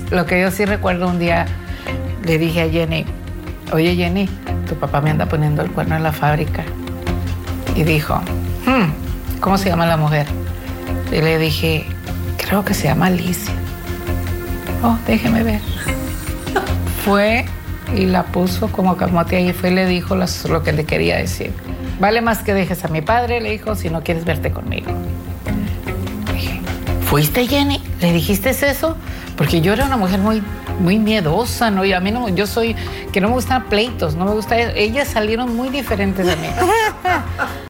Lo que yo sí recuerdo, un día le dije a Jenny, oye Jenny, tu papá me anda poniendo el cuerno en la fábrica. Y dijo, ¿cómo se llama la mujer? Y le dije, creo que se llama Alicia. Oh, déjeme ver. Fue y la puso como camote ahí, fue y le dijo lo que le quería decir. Vale más que dejes a mi padre, le dijo, si no quieres verte conmigo. Dije, ¿fuiste, Jenny? ¿Le dijiste eso? Porque yo era una mujer muy miedosa, ¿no? Y a mí no, yo soy, que no me gustan pleitos, no me gusta eso. Ellas salieron muy diferentes de mí.